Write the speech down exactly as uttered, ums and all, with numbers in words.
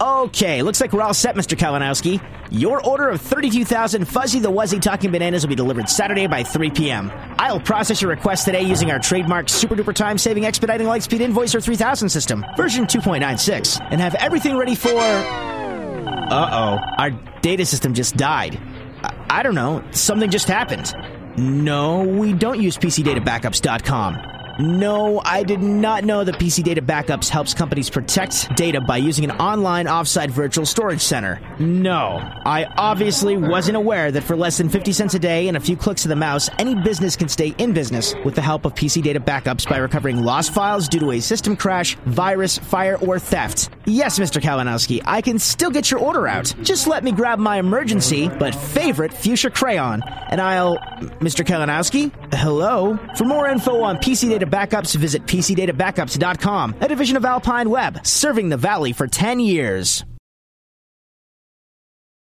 Okay, looks like we're all set, Mister Kalinowski. Your order of thirty-two thousand Fuzzy the Wuzzy Talking Bananas will be delivered Saturday by three p.m. I'll process your request today using our trademark super-duper time-saving expediting Lightspeed Invoicer three thousand system, version two point nine six, and have everything ready for... Uh-oh, our data system just died. I, I don't know, something just happened. No, we don't use P C Data Backups dot com. No, I did not know that P C Data Backups helps companies protect data by using an online offsite virtual storage center. No, I obviously wasn't aware that for less than fifty cents a day and a few clicks of the mouse, any business can stay in business with the help of P C Data Backups by recovering lost files due to a system crash, virus, fire, or theft. Yes, Mister Kalinowski, I can still get your order out. Just let me grab my emergency but favorite fuchsia crayon, and I'll... Mister Kalinowski? Hello? For more info on P C Data Backups, visit P C Data Backups dot com, a division of Alpine Web, serving the Valley for ten years.